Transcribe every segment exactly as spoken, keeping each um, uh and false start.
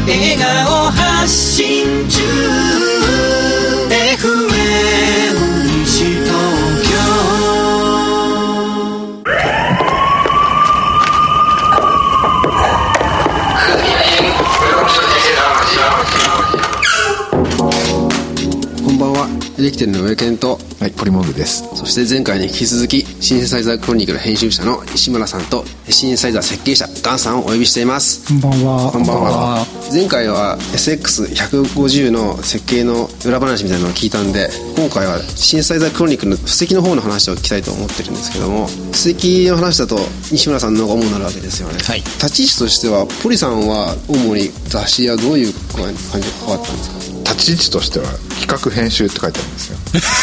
笑顔発信中 エフエム 西東京。 こんばんは、エレキテルの上健と、 はい、ポリモグです。 そして前回に引き続きシンセサイザークロニクル編集者の西村さんとシンセサイザー設計者ガンさんをお呼びしています。 こんばんは。 こんばんは。前回は エスエックスひゃくごじゅう の設計の裏話みたいなのを聞いたんで、今回はシンセサイザークロニクルの布石の方の話を聞きたいと思ってるんですけども、布石の話だと西村さんの方が主になるわけですよね。 はい。 立ち位置としてはポリさんは主に雑誌やどういう感じで関わったんですか？ 立ち位置としては企画編集って書いてあるんですよ。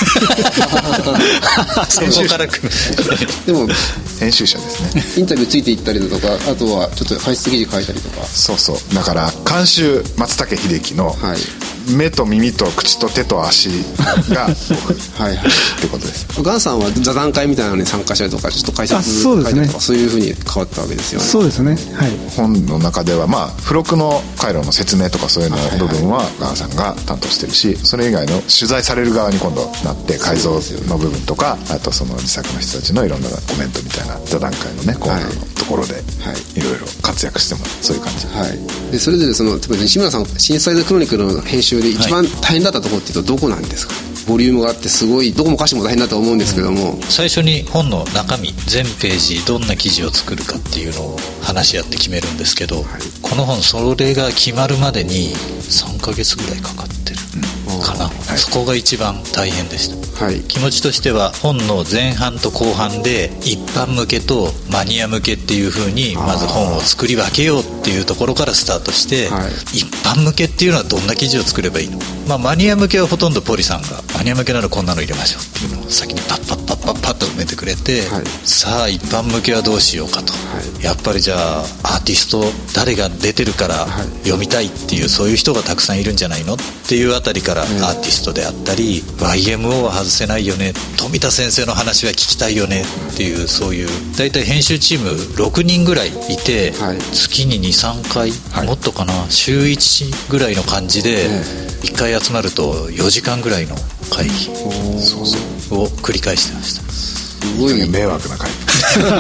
そこから来る。 でも編集者ですね。 インタビューついていったりだとか、あとはちょっと解説記事書いたりとか。 そうそう。だから監修松竹秀樹の、はい、目と耳と口と手と足がはい、はい、ってことです。 ガンさんは座談会みたいなのに参加したりとか、ちょっと解説書いたりとか、そういうふうに変わったわけですよね。 そうですね。はい。 本の中ではまあ付録の回路の説明とかそういうの部分はガンさんが担当してるし、それ以外の取材される側に今度なって改造の部分とか、あとその自作の人たちのいろんなコメントみたいな座談会のねコーナーのところでいろいろ活躍してもらう、そういう感じ。 はい。でそれぞれその例えば西村さんシンセサイザークロニクルの編集で一番大変だったところっていうとどこなんですか？ボリュームがあってすごいどこも歌詞も大変だと思うんですけども、うん、 最初に本の中身全ページどんな記事を作るかっていうのを話し合って決めるんですけど、はい、この本それが決まるまでにさんかげつぐらいかかってるかな、はい、そこが一番大変でした、はい、気持ちとしては本の前半と後半で一般向けとマニア向けっていう風にまず本を作り分けようっていうところからスタートして、はい、一般向けっていうのはどんな記事を作ればいいの、まあ、マニア向けはほとんどポリさんがマニア向けならこんなの入れましょうっていうのを先にパッパッパッパッパッと埋めてくれて、はい、さあ一般向けはどうしようかと、はい、やっぱりじゃあアーティスト誰が出てるから読みたいっていうそういう人がたくさんいるんじゃないのっていうあたりからアーティストであったり、うん、ワイエムオー は外せないよね、富田先生の話は聞きたいよねっていうそういう大体編集チームろくにんぐらいいて、はい、月に にさんかい、はい、もっとかな週いちぐらいの感じで、いっかい集まるとよじかんぐらいの会議そうそうを繰り返してました。 すごい迷惑な会議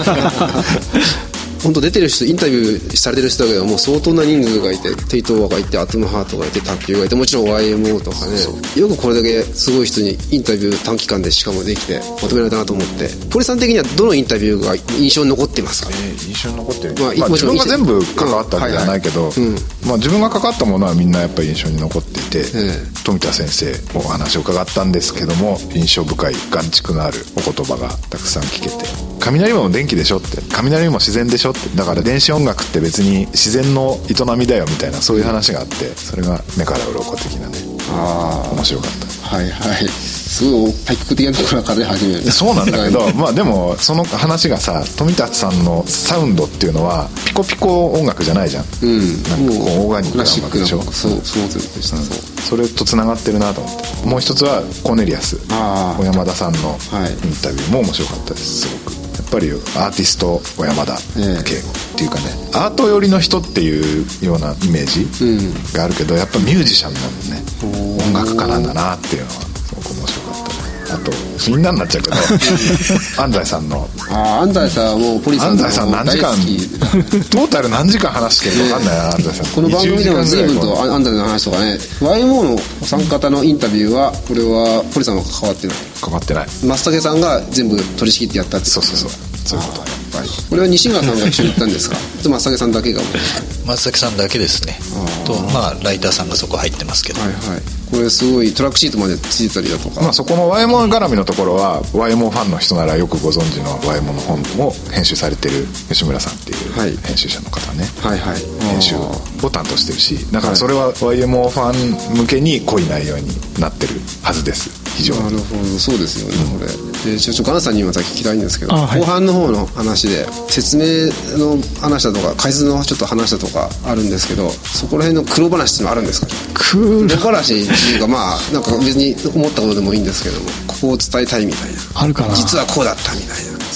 本当出てる人インタビューされてる人だけどもう相当な人数がいて、テイトワがいて、アトムハートがいて、卓球がいて、もちろん ワイエムオー とかね、よくこれだけすごい人にインタビュー短期間でしかもできてまとめられたなと思って、ポリさん的にはどのインタビューが印象に残ってますか？ えー、印象に残ってる、まあまあ、自分が全部関わったわけではないけど、まあ、自分が関わったものはみんなやっぱり印象に残っていて、えー、富田先生お話を伺ったんですけども、印象深い眼蓄のあるお言葉がたくさん聞けて、雷も電気でしょって、雷も自然でしょって、だから電子音楽って別に自然の営みだよみたいなそういう話があって、それが目から鱗的なね、あ面白かった。 はいはい、すごい対極的なところから始める。 そうなんだけどまあでもその話がさ、富田さんのサウンドっていうのはピコピコ音楽じゃないじゃん、うん、なんかこうオーガニックな音楽でしょ。 そうそうでした、うん、 それとつながってるなと思って。もう一つはコーネリアス小山田さんのインタビューも面白かったです。すごくやっぱりアーティスト小山田圭吾っていうかね、アート寄りの人っていうようなイメージがあるけど、やっぱミュージシャンなんでね、音楽家なんだなっていうのはすごく面白かった。あとみんなになっちゃうけど安西さんのあ安西さんはもうポリさん安西さん何時間トータル何時間話してるか分かんないな安西さん。 この番組でも随分と安西の話とかね、 ワイエムオー のお三方のインタビューはこれはポリさんは関わってない関わってない松竹さんが全部取り仕切ってやったって。 そうそうそうそういうこと。やっぱりこれは西村さんが一緒に行ったんですか松竹さんだけが松竹さんだけですね。とまあライターさんがそこ入ってますけど、はいはい、 これすごいトラックシートまでついてたりだとか、 まあ、そこの ワイエムオー 絡みのところは ワイエムオー ファンの人ならよくご存知の ワイエムオー の本を編集されてる吉村さんっていう編集者の方ね、はいはいはい、編集を担当してるし、だからそれは ワイエムオー ファン向けに濃い内容になってるはずです。非常になるほど、そうですよね、うん、これでちょっとガンさんにまた聞きたいんですけど、はい、後半の方の話で説明の話だとか解説のちょっと話だとかあるんですけど、そこら辺の黒話っていうのはあるんですか？黒話っていうかまあなんか別に思ったことでもいいんですけども、ここを伝えたいみたいな、 あるかな、 実はこうだったみたいな、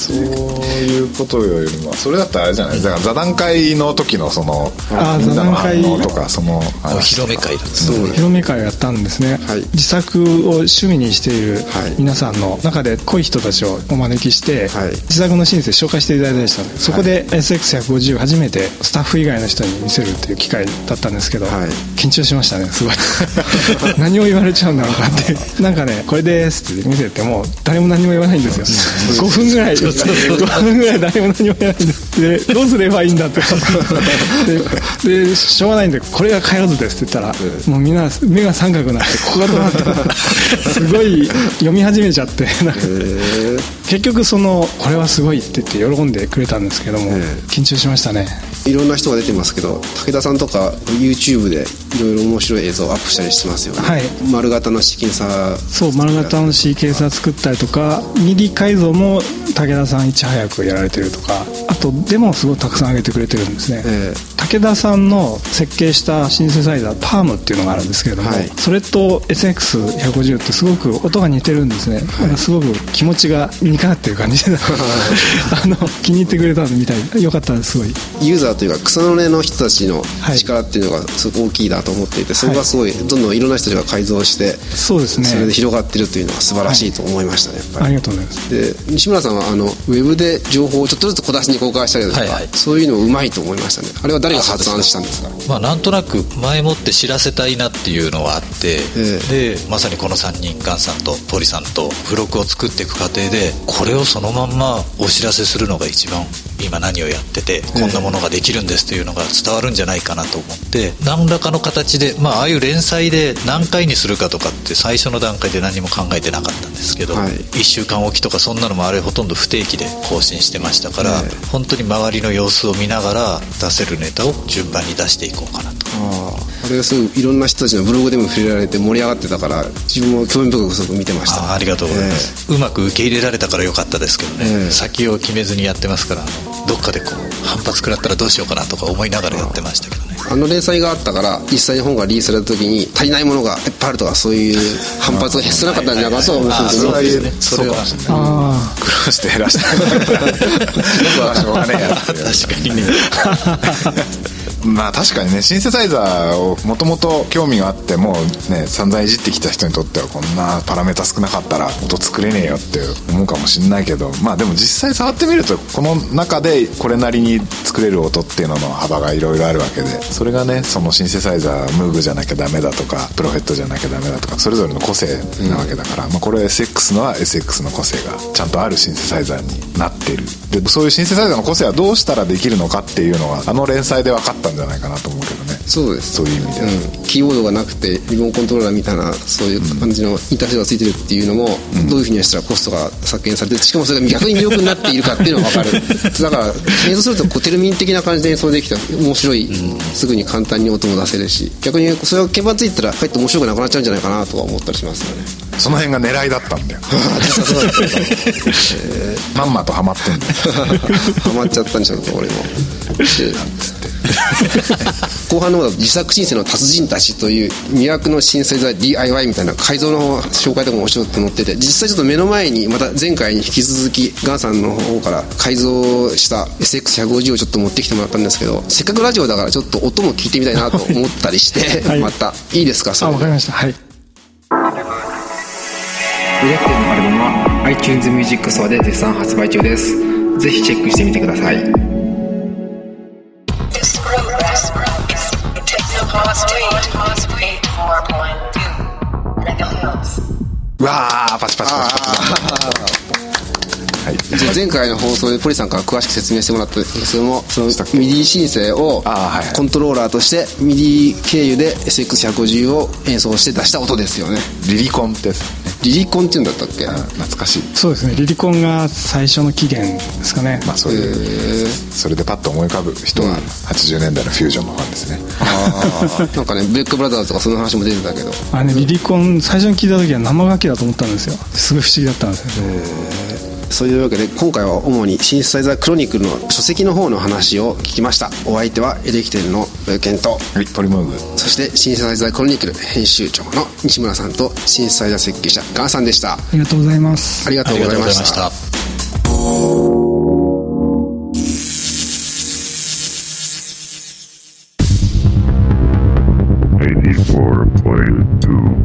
そういうことよりもそれだったらあれじゃない、だから座談会の時のそのあ座談会とかそのお披露目会だ、 そう披露目会をやったんですね、はい、自作を趣味にしている皆さんの中で濃い人たちをお招きして、はい、自作のシンセ紹介していただいたりしたので、そこで エスエックスひゃくごじゅう を初めてスタッフ以外の人に見せるっていう機会だったんですけど、はい、緊張しましたねすごい何を言われちゃうんだろうかってなんかねこれですって見せても誰も何も言わないんですよごふんぐらいごふんぐらい誰も何も言わないんですでどうすればいいんだってで, でしょうがないんでこれが開発ですって言ったら、うん、もうみんな目が三角になってここがどうなってすごい読み始めちゃってなんか結局そのこれはすごいって言って喜んでくれたんですけども緊張しましたね。 いろんな人が出てますけど武田さんとか YouTube でいろいろ面白い映像をアップしたりしてますよね、はい、丸型のシーケンサーそう丸型のシーケンサー作ったりとかミディ改造も武田さんいち早くやられてるとかあとデモをすごいたくさん上げてくれてるんですね、えー、武田さんの設計したシンセサイザーパームっていうのがあるんですけれども、はい、それと エスエックスひゃくごじゅう ってすごく音が似てるんですね、はい、だからすごく気持ちが似かなってる感じであの気に入ってくれたみたいよかったです。すごいユーザーというか草の根の人たちの力っていうのがすごく大きいなと思っていて、それがすごいどんどんいろんな人たちが改造してそうですねそれで広がってるというのは素晴らしいと思いましたね、やっぱり。 ありがとうございます。 で西村さんはあのウェブで情報をちょっとずつ小出しに公開したりとか、はいはい、そういうのうまいと思いましたね。あれは誰が発案したんですか？ まあ、なんとなく前もって知らせたいなっていうのはあって、えー、でまさにこのさんにんガンさんとポリさんと付録を作っていく過程でこれをそのまんまお知らせするのが一番今何をやっててこんなものができるんですというのが伝わるんじゃないかなと思って何らかの形で、まあ、ああいう連載で何回にするかとかって最初の段階で何も考えてなかったんですけど、はい、いっしゅうかんおきとかそんなのもあれほとんど不定期で更新してましたから、えー、本当に周りの様子を見ながら出せるネタを順番に出していこうかなと。 ああれはすごいいろんな人たちのブログでも触れられて盛り上がってたから自分も興味深くすごく見てました。 あ, ありがとうございます、えー、うまく受け入れられたからよかったですけどね、えー、先を決めずにやってますからどっかでこう反発食らったらどうしようかなとか思いながらやってましたけどね。 あの連載があったから実際に本がリリースされた時に足りないものがいっぱいあるとかそういう反発が減らなかったんじゃないかなと思うんですけど、 そうですね、それはあ苦労して減らした僕はしょうがねえやって確かにねまあ確かにねシンセサイザーをもともと興味があってもうね散々いじってきた人にとってはこんなパラメータ少なかったら音作れねえよって思うかもしれないけど、まあでも実際触ってみるとこの中でこれなりに作れる音っていうのの幅がいろいろあるわけで、それがねそのシンセサイザームーグじゃなきゃダメだとかプロフェットじゃなきゃダメだとかそれぞれの個性なわけだから、うんまあ、これ エスエックス のは エスエックス の個性がちゃんとあるシンセサイザーになってる。でそういうシンセサイザーの個性はどうしたらできるのかっていうのはあの連載で分かったんじゃないかなと思うけどね。 そうです。 そういう意味では、 うん、キーボードがなくてリモンコントローラーみたいなそういう感じのインターフェースがついてるっていうのも、うん、どういうふうにしたらコストが削減されてしかもそれが逆に魅力になっているかっていうのが分かるだから演奏するとこうテルミン的な感じで演奏できたら面白い、うん、すぐに簡単に音も出せるし逆にそれが鍵盤ついたらかえって面白くなくなっちゃうんじゃないかなとは思ったりしますよね。 その辺が狙いだったんだよ実はそうだったんだ、えー、まんまとハマってんだよハマっちゃったんちゃうか俺もなんつって後半の方だと自作シンセの達人たちという魅惑のシンセサイザー ディーアイワイ みたいな改造の紹介とかも面白く載ってて実際ちょっと目の前にまた前回に引き続きガンさんの方から改造した エスエックスひゃくごじゅう をちょっと持ってきてもらったんですけどせっかくラジオだからちょっと音も聞いてみたいなと思ったりして、はい、またいいですかそれ。 あ、わかりました。はい。 ブレッテンのアルバムは iTunes Music Store で絶賛発売中です。ぜひチェックしてみてください。 うわーパチパチパチパチはい、じゃあ前回の放送でポリさんから詳しく説明してもらったんですけどもそのミディシンセをコントローラーとしてミディ経由で エスエックスひゃくごじゅう を演奏して出した音ですよね。 リリコンってやつ、ね、 リリコンっていうんだったっけ？ 懐かしい。 そうですねリリコンが最初の起源ですかね。 まあそういうそれでパッと思い浮かぶ人ははちじゅうねんだいのフュージョンのファンですね。 あなんかねブレックブラザーズとかその話も出てたけどあ、ね、リリコン最初に聞いた時は生楽器だと思ったんですよ。すごい不思議だったんですよね。 そういうわけで今回は主にシンセサイザークロニクルの書籍の方の話を聞きました。お相手はエレキテルのケント、 はい、ポリモーグ、 そしてシンセサイザークロニクル編集長の西村さんとシンセサイザー設計者ガンさんでした。 ありがとうございます。 ありがとうございました。 eighty-four point two